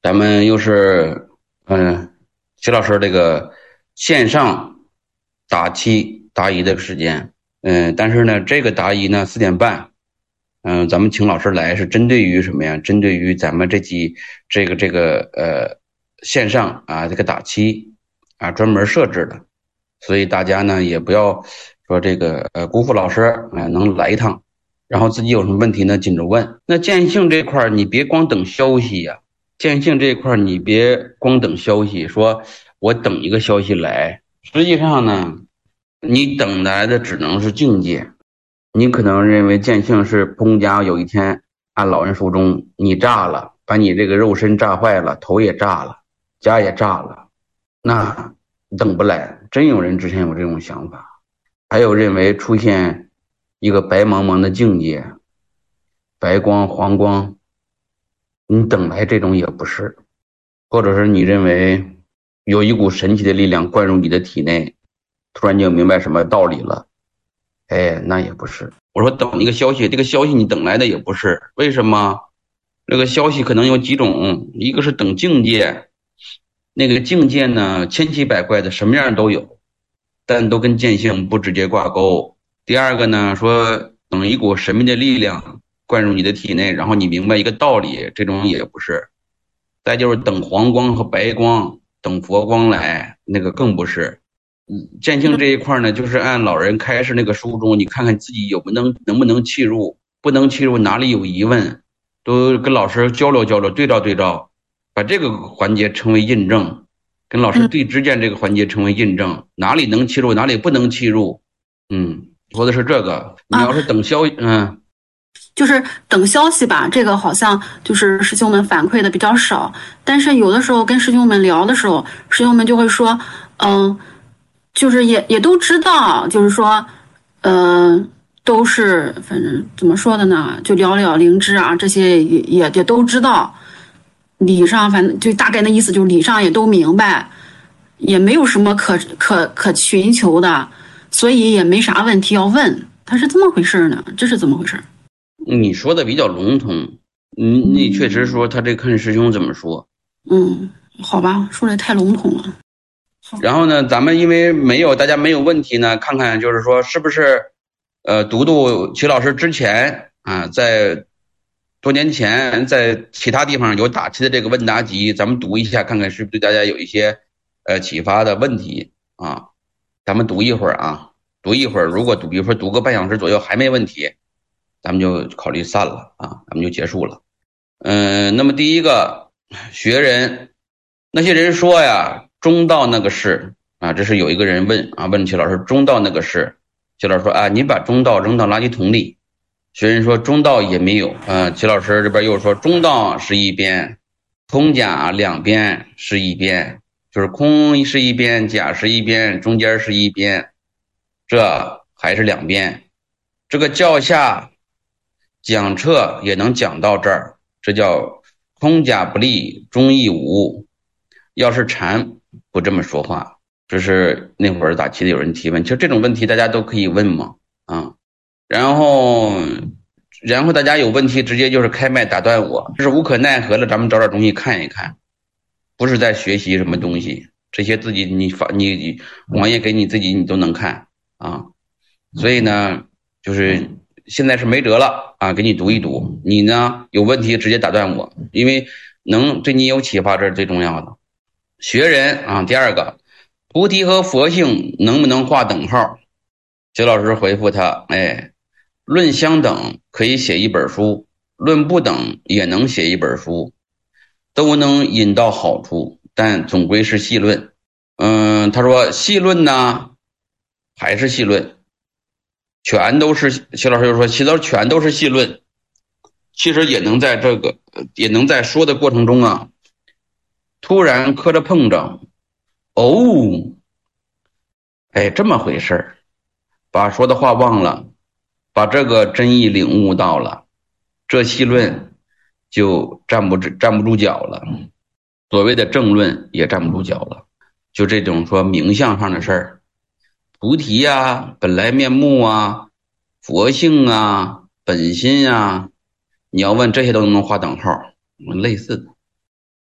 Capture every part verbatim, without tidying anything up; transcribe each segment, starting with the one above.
咱们又是嗯，齐老师这个线上答题答疑的时间。嗯，但是呢，这个答疑呢四点半，嗯，咱们请老师来是针对于什么呀？针对于咱们这几这个这个呃线上啊这个答题啊专门设置的，所以大家呢也不要说这个呃辜负老师啊、呃能来一趟，然后自己有什么问题呢紧着问。那建信这块儿你别光等消息呀、建信这一块儿你别光等消息，说我等一个消息来，实际上呢，你等来的只能是境界。你可能认为建信是彭家有一天按老人书中你炸了，把你这个肉身炸坏了，头也炸了，家也炸了，那等不来。真有人之前有这种想法，还有认为出现一个白茫茫的境界，白光黄光，你等来这种也不是。或者是你认为有一股神奇的力量灌入你的体内，突然就明白什么道理了，哎，那也不是。我说等一个消息，这个消息你等来的也不是，为什么？这个消息可能有几种，一个是等境界，那个境界呢千奇百怪的，什么样都有，但都跟见性不直接挂钩。第二个呢，说等一股神秘的力量灌入你的体内，然后你明白一个道理，这种也不是。再就是等黄光和白光，等佛光来，那个更不是。嗯，见性这一块呢，就是按老人开示那个书中，你看看自己有不能能不能契入，不能契入哪里有疑问，都跟老师交流交流，对照对照，把这个环节称为印证，跟老师嗯， 对知见这个环节称为印证，哪里能契入，哪里不能契入。嗯，说的是这个。你啊， 要是等消息，嗯。 就是等消息吧。这个好像就是师兄们反馈的比较少，但是有的时候跟师兄们聊的时候，师兄们就会说，嗯，就是也也都知道，就是说，嗯，都是反正怎么说的呢，就聊聊灵芝啊这些也也也都知道，理上反正就大概的意思就是理上也都明白，也没有什么可可可寻求的，所以也没啥问题要问。他是这么回事呢？这是怎么回事？ 你说的比较笼统，你你确实说他这看师兄怎么说。 嗯，好吧，说的太笼统了。好， 然后呢，咱们因为没有大家没有问题呢，看看就是说是不是，呃，读读齐老师之前啊，在多年前在其他地方有打题的这个问答集，咱们读一下，看看是不是对大家有一些呃启发的问题啊。咱们读一会儿啊，读一会儿，如果读比如说读个半小时左右还没问题，咱们就考虑散了啊，咱们就结束了。嗯，那么第一个学人，那些人说呀，中道那个是啊，这是有一个人问啊，问齐老师中道那个是，齐老师说啊，你把中道扔到垃圾桶里。学人说中道也没有啊，齐老师这边又说中道是一边，空假两边是一边，就是空是一边，假是一边，中间是一边，这还是两边。这个教下讲彻也能讲到这儿，这叫空假不利，中亦无。要是禅不这么说话，这是那会儿打题的有人提问，其实这种问题大家都可以问嘛，啊，然后然后大家有问题直接就是开麦打断我，这是无可奈何了，咱们找点东西看一看，不是在学习什么东西，这些自己你发你网页给你自己你都能看啊，所以呢，就是现在是没辙了啊，给你读一读，你呢有问题直接打断我，因为能对你有启发，这是最重要的。学人啊，第二个，菩提和佛性能不能划等号？徐老师回复他，哎，论相等可以写一本书，论不等也能写一本书，都能引到好处，但总归是细论。嗯，他说细论呢，还是细论，全都是。徐老师就说，其实全都是细论，其实也能在这个也能在说的过程中啊，突然磕着碰着，哦，哎，这么回事儿，把说的话忘了，把这个真意领悟到了，这细论就站不站不住脚了，所谓的正论也站不住脚了。就这种说名相上的事儿，菩提呀、本来面目啊、佛性啊、本心啊，你要问这些都能划等号，类似的。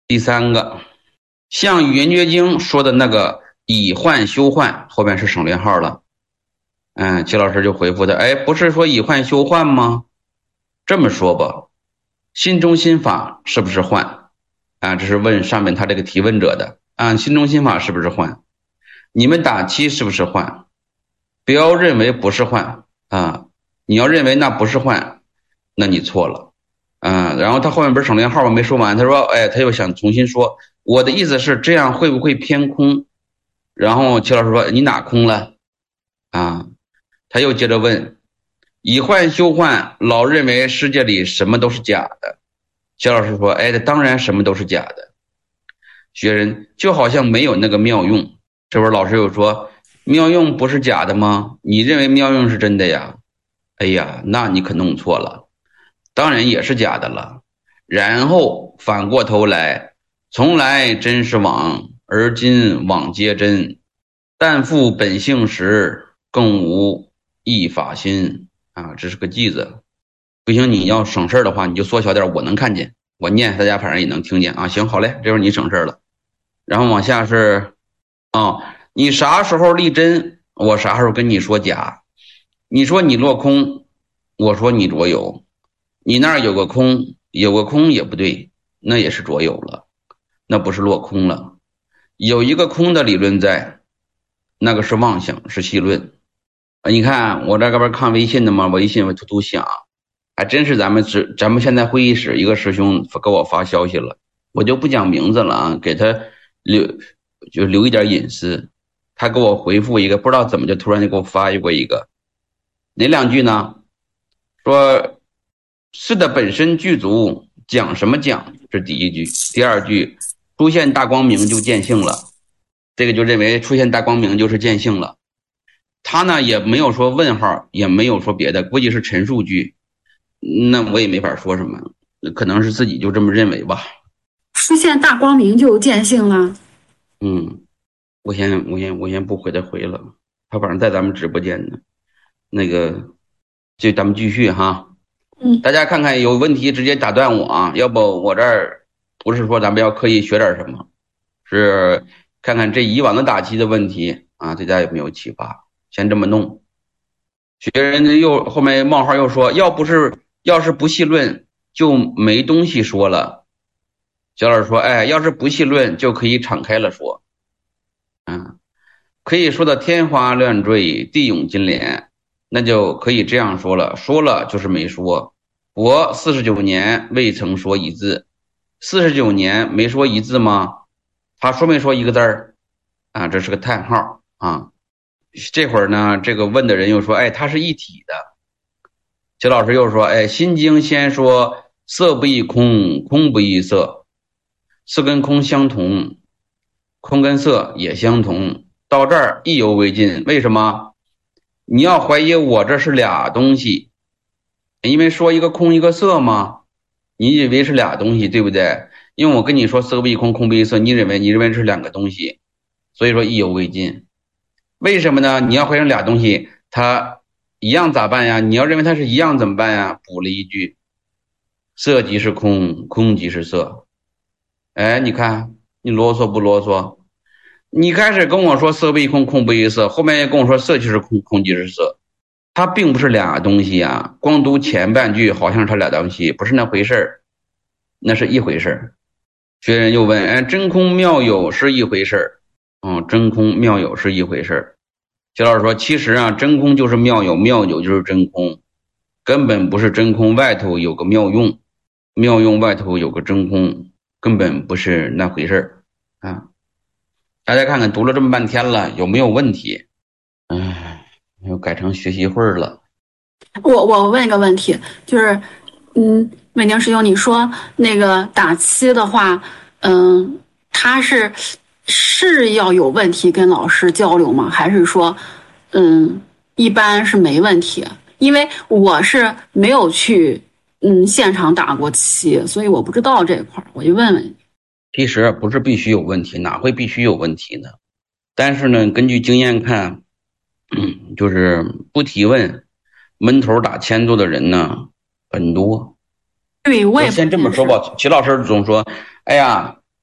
第三个，像《圆觉经》说的那个以幻修幻，后面是省略号了。嗯，齐老师就回复他，哎，不是说以幻修幻吗？这么说吧，心中心法是不是幻？啊，这是问上面他这个提问者的啊，心中心法是不是幻？你们打七是不是幻？不要认为不是幻啊，你要认为那不是幻，那你错了啊。然后他后面不是省略号吗？没说完，他说，哎，他又想重新说，我的意思是这样会不会偏空？然后齐老师说，你哪空了？啊，他又接着问，以幻修幻，老认为世界里什么都是假的。齐老师说，哎，当然什么都是假的。学人就好像没有那个妙用。这会儿老师又说，妙用不是假的吗？你认为妙用是真的呀？哎呀，那你可弄错了，当然也是假的了。然后反过头来，从来真是妄，而今妄皆真。但复本性时，更无一法心啊！这是个句子。不行，你要省事的话，你就缩小点，我能看见，我念大家反正也能听见啊。行，好嘞，这会儿你省事了。然后往下是啊、哦，你啥时候立真，我啥时候跟你说假。你说你落空，我说你着有。你那儿有个空，有个空也不对，那也是着有了，那不是落空了。有一个空的理论在，那个是妄想，是戏论。你看我这边看微信的嘛，微信我突突响，还真是咱们是咱们现在会议室一个师兄给我发消息了，我就不讲名字了啊，给他留就留一点隐私。他给我回复一个，不知道怎么就突然就给我发过一个，哪两句呢？说是的本身具足，讲什么讲？这第一句。第二句，出现大光明就见性了，这个就认为出现大光明就是见性了。他呢也没有说问号，也没有说别的，估计是陈述句，那我也没法说什么，可能是自己就这么认为吧。 出现大光明就见性了。 嗯，我先我先我先不回他回了，他反正在咱们直播间呢。那个，就咱们继续哈。 嗯， 大家看看有问题直接打断我啊，要不我这儿不是说咱们要刻意学点什么，是看看这以往的打击的问题啊，对大家有没有启发？先这么弄。学人又后面冒号又说，要不是要是不细论就没东西说了。小老师说，哎，要是不细论就可以敞开了说，嗯，可以说的天花乱坠，地涌金莲，那就可以这样说了，说了就是没说。我四十九年未曾说一字，四十九年没说一字吗？他说没说一个字儿啊？这是个叹号啊。这会儿呢，这个问的人又说，哎，它是一体的。齐老师又说，哎，心经先说色不异空，空不异色，色跟空相同，空跟色也相同，到这儿意犹未尽。为什么？你要怀疑我这是俩东西，因为说一个空一个色吗？你以为是俩东西，对不对？因为我跟你说色不异空，空不异色，你认为你认为是两个东西，所以说意犹未尽。为什么呢？你要怀疑俩东西它一样咋办呀？你要认为它是一样怎么办呀？补了一句，色即是空，空即是色。哎，你看你啰嗦不啰嗦？你开始跟我说色不异空，空不异色，后面也跟我说色即是空，空即是色，它并不是俩东西啊。光读前半句好像是它俩东西，不是那回事儿，那是一回事儿。学人又问，哎，真空妙有是一回事儿，嗯，真空妙有是一回事儿。徐老师说，其实啊，真空就是妙有，妙有就是真空，根本不是真空外头有个妙用，妙用外头有个真空，根本不是那回事儿啊。大家看看读了这么半天了，有没有问题？哎，又改成学习会了。 我我问一个问题，就是，嗯，伟宁师兄，你说那个打七的话，嗯，他是是要有问题跟老师交流吗？还是说，嗯，一般是没问题？因为我是没有去嗯现场打过七，所以我不知道这块儿，我就问问你。 其实不是必须有问题，哪会必须有问题呢？但是呢，根据经验看，嗯，就是不提问，闷头打千度的人呢很多。 对，我也先这么说吧，齐老师总说，哎呀，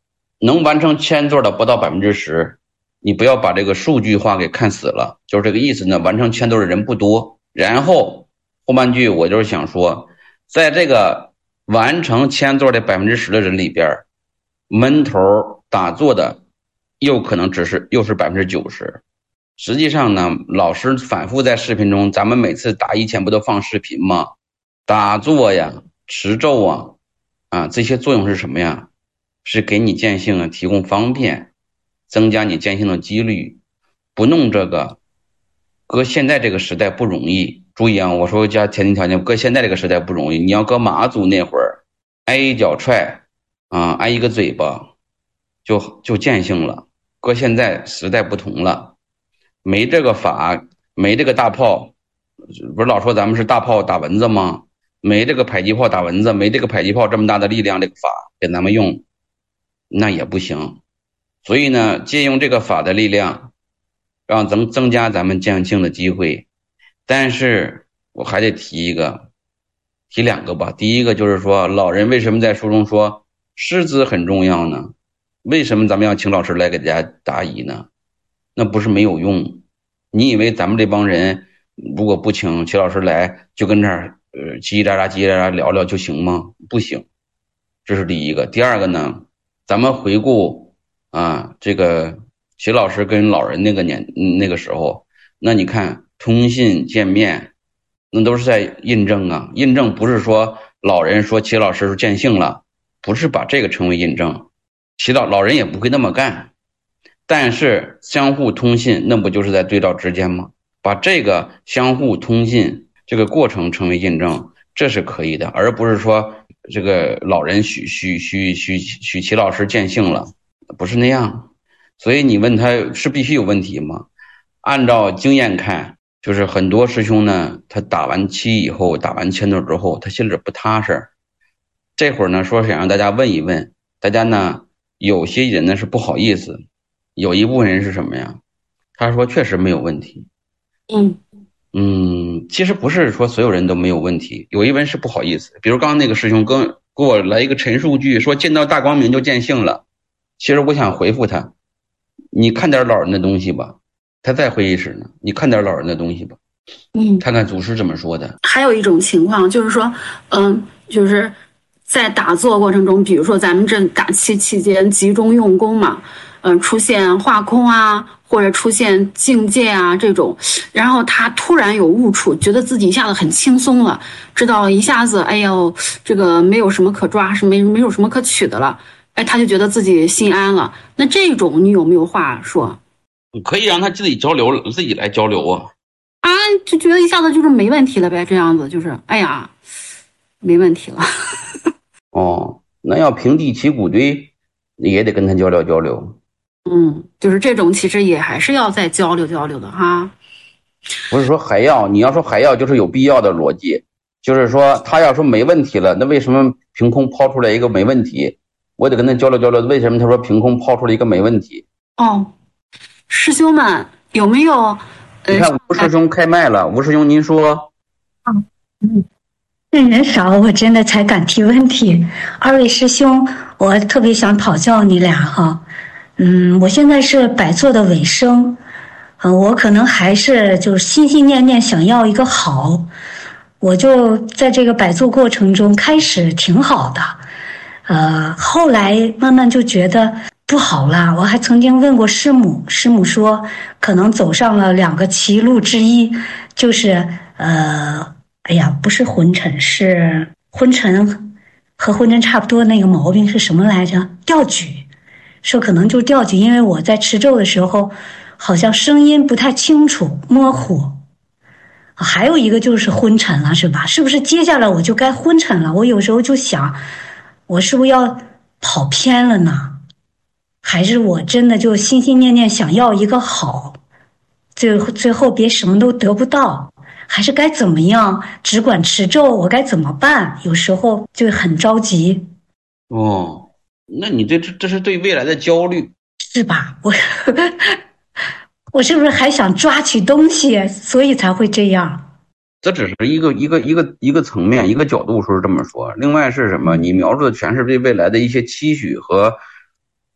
能完成千座的不到百分之十，你不要把这个数据化给看死了，就是这个意思呢。完成千座的人不多，然后后半句我就是想说，在这个完成千座的百分之十的人里边，闷头打坐的又可能只是又是百分之九十。实际上呢，老师反复在视频中，咱们每次打以前不都放视频吗？打坐呀，持咒啊，啊，这些作用是什么呀？是给你见性啊提供方便，增加你见性的几率。不弄这个，搁现在这个时代不容易。注意啊，我说加前提条件，搁现在这个时代不容易。你要搁马祖那会儿，挨一脚踹啊，挨一个嘴巴，就就见性了。搁现在时代不同了，没这个法，没这个大炮，不是老说咱们是大炮打蚊子吗？没这个迫击炮打蚊子，没这个迫击炮这么大的力量，这个法给咱们用，那也不行。所以呢，借用这个法的力量，让增增加咱们见性的机会。但是我还得提一个，提两个吧。第一个就是说，老人为什么在书中说师资很重要呢？为什么咱们要请老师来给大家答疑呢？那不是没有用。你以为咱们这帮人如果不请齐老师来，就跟这儿呃叽叽喳喳叽叽喳喳聊聊就行吗？不行。这是第一个。第二个呢，咱们回顾啊，这个齐老师跟老人那个年那个时候，那你看通信见面，那都是在印证啊。印证不是说老人说齐老师见性了，不是把这个称为印证。齐老老人也不会那么干，但是相互通信，那不就是在对照之间吗？把这个相互通信这个过程成为印证，这是可以的，而不是说这个老人许许许许许齐老师见性了，不是那样。所以你问他是必须有问题吗？按照经验看，就是很多师兄呢，他打完七以后，打完千座之后，他心里不踏实。这会儿呢，说想让大家问一问，大家呢，有些人呢是不好意思，有一部分人是什么呀？他说确实没有问题。 嗯嗯，其实不是说所有人都没有问题，有一人是不好意思。比如刚刚那个师兄跟给我来一个陈述句，说见到大光明就见性了。其实我想回复他，你看点老人的东西吧，他在会议室呢，你看点老人的东西吧， 嗯， 看看祖师怎么说的。 还有一种情况就是说，嗯，就是在打坐过程中，比如说咱们这打气期间集中用功嘛，嗯，出现化空啊，或者出现境界啊这种，然后他突然有悟处，觉得自己一下子很轻松了，知道一下子，哎呦，这个没有什么可抓，是没没有什么可取的了，哎，他就觉得自己心安了。那这种你有没有话说？ 可以让他自己交流，自己来交流啊。 啊，就觉得一下子就是没问题了呗，这样子就是，哎呀，没问题了。 哦，那要平地起骨堆，也得跟他交流交流。 嗯，就是这种，其实也还是要再交流交流的哈。 不是说还要，你要说还要，就是有必要的逻辑，就是说他要说没问题了，那为什么凭空抛出来一个没问题？我得跟他交流交流，为什么他说凭空抛出了一个没问题？ 哦，师兄们有没有？ 你看吴师兄开麦了，吴师兄您说。 嗯嗯，这人少，我真的才敢提问题。二位师兄，我特别想讨教你俩哈。嗯，我现在是摆坐的尾声，嗯，我可能还是就是心心念念想要一个好，我就在这个摆坐过程中开始挺好的，呃，后来慢慢就觉得不好啦。我还曾经问过师母，师母说可能走上了两个歧路之一，就是呃，哎呀，不是昏沉，是昏沉，和昏沉差不多那个毛病是什么来着？调举。说可能就调举，因为我在持咒的时候好像声音不太清楚模糊。还有一个就是昏沉了，是吧？是不是接下来我就该昏沉了？我有时候就想，我是不是要跑偏了呢？还是我真的就心心念念想要一个好，最最后别什么都得不到？还是该怎么样？只管持咒，我该怎么办？有时候就很着急。 哦。那你这这这是对未来的焦虑， 是吧？我我是不是还想抓取东西，所以才会这样？ 这只是一个一个一个一个层面一个角度说是这么说。另外是什么？你描述的全是对未来的一些期许和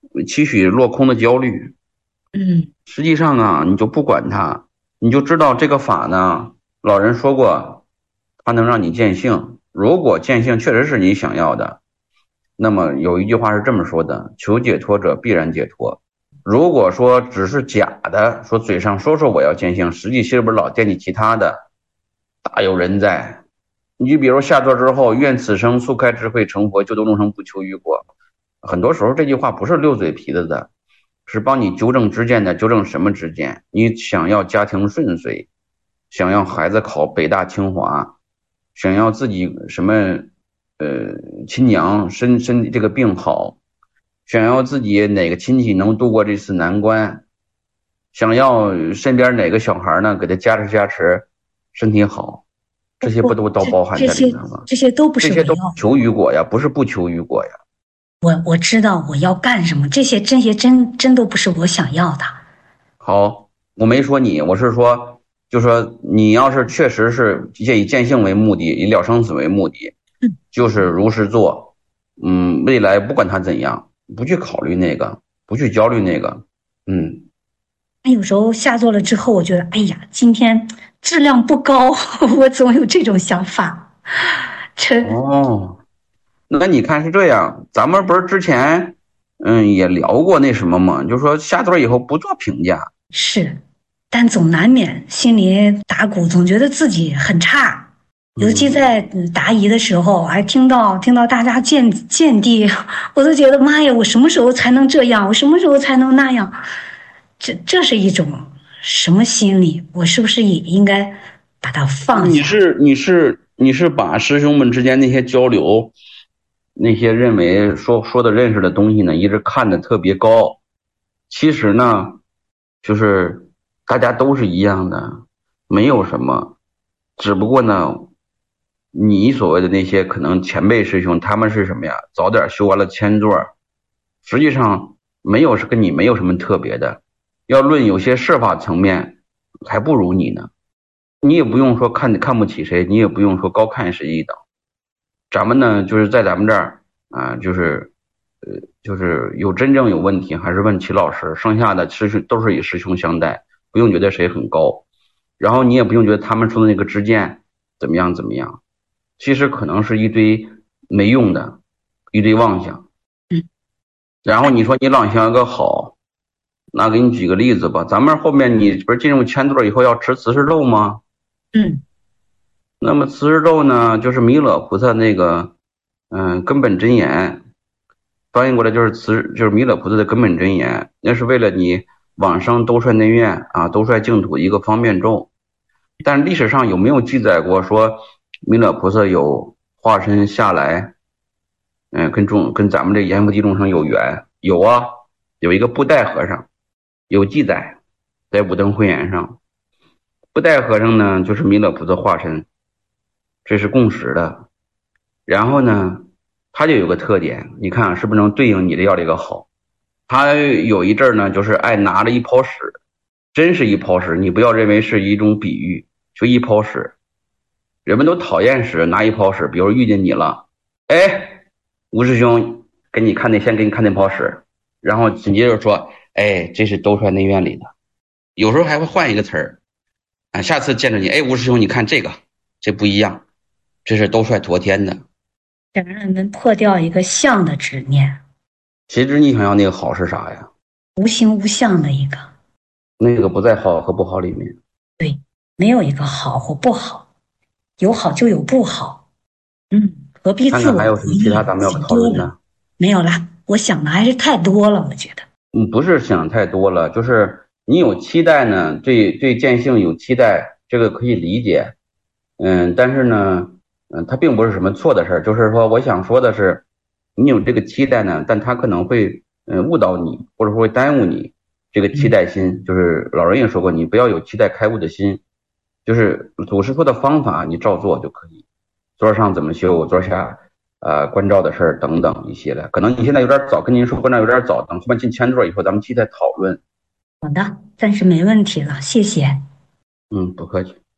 期许落空的焦虑。 嗯， 实际上啊，你就不管它，你就知道这个法呢，老人说过，它能让你见性。如果见性确实是你想要的，那么有一句话是这么说的：求解脱者必然解脱。如果说只是假的，说嘴上说说我要见性，实际心里边老惦记其他的，大有人在。你就比如下座之后，愿此生速开智慧成佛，救度众生不求于果。很多时候这句话不是溜嘴皮子的，是帮你纠正知见的。纠正什么知见？你想要家庭顺遂，想要孩子考北大清华，想要自己什么呃亲娘身身这个病好，想要自己哪个亲戚能度过这次难关，想要身边哪个小孩呢给他加持加持身体好，这些不都都包含在里面吗？ 这些都不是这些都求于果呀，不是不求于果呀。 我我知道我要干什么，这些这些真真都不是我想要的。 好，我没说你，我是说，就说你要是确实是以见性为目的，以了生死为目的， 嗯， 就是如实做。嗯，未来不管他怎样，不去考虑那个，不去焦虑那个。嗯， 有时候下座了之后，我觉得，哎呀，今天质量不高，我总有这种想法。这哦，那你看是这样，咱们不是之前嗯也聊过那什么嘛，就是说下座以后不做评价。 是，但总难免心里打鼓，总觉得自己很差。尤其在答疑的时候，还听到听到大家见见地，我都觉得妈呀，我什么时候才能这样？我什么时候才能那样？这这是一种什么心理？我是不是也应该把它放下？ 你是你是你是把师兄们之间那些交流，那些认为说说的认识的东西呢，一直看得特别高。其实呢，就是大家都是一样的，没有什么，只不过呢，你所谓的那些可能前辈师兄，他们是什么呀？早点修完了千座，实际上没有是跟你没有什么特别的。要论有些设法层面，还不如你呢。你也不用说看看不起谁，你也不用说高看谁一等。咱们呢，就是在咱们这儿啊、呃，就是呃，就是有真正有问题，还是问齐老师。剩下的师兄都是以师兄相待，不用觉得谁很高，然后你也不用觉得他们说的那个知见怎么样怎么样。其实可能是一堆没用的，一堆妄想。 嗯。 然后你说你妄想个好，那给你举个例子吧。咱们后面你不是进入千座以后要持慈氏咒吗？ 嗯。 那么慈氏咒呢，就是弥勒菩萨那个嗯根本真言，翻译过来就是慈，就是弥勒菩萨的根本真言。那是为了你往生兜率内院啊，兜率净土一个方便咒。但历史上有没有记载过说弥勒菩萨有化身下来，嗯，跟众跟咱们这阎浮提众生有缘？有啊，有一个布袋和尚有记载，在五灯会演上，布袋和尚呢就是弥勒菩萨化身，这是共识的。然后呢，他就有个特点，你看是不是能对应你的要这个好？他有一阵呢，就是爱拿着一泡屎，真是一泡屎，你不要认为是一种比喻，就一泡屎。人们都讨厌屎，拿一泡屎，比如遇见你了，哎，吴师兄，给你看那先给你看那泡屎，然后紧接着说，哎，这是兜率内院里的。有时候还会换一个词儿，啊，下次见着你，哎，吴师兄，你看这个，这不一样，这是兜率陀天的。 想让人们破掉一个相的执念。 谁知你想要那个好是啥呀？ 无形无相的一个， 那个不在好和不好里面。 对，没有一个好或不好，有好就有不好。嗯，何必自我？ 看看还有什么其他咱们要讨论的？ 没有啦，我想的还是太多了，我觉得。 嗯，不是想太多了，就是你有期待呢，对对见性有期待，这个可以理解。嗯，但是呢，嗯，它并不是什么错的事儿。就是说，我想说的是，你有这个期待呢，但它可能会嗯误导你，或者说会耽误你这个期待心。就是老人也说过，你不要有期待开悟的心，就是祖师说的方法你照做就可以。桌上怎么修，桌下呃关照的事儿等等一些了。可能你现在有点早，跟您说关照有点早，等后面进千座以后，咱们继续再讨论。 好的，暂时没问题了，谢谢。 嗯，不客气。